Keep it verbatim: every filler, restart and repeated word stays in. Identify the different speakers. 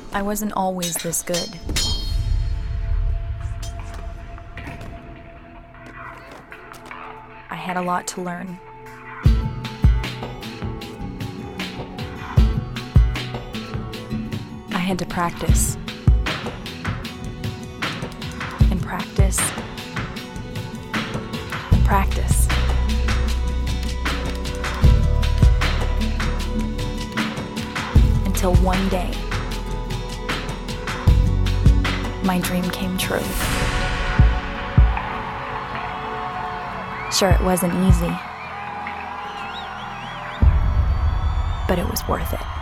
Speaker 1: I wasn't always this good. I had a lot to learn. I had to practice. And practice. And practice. Until one day, my dream came true. Sure, it wasn't easy, but it was worth it.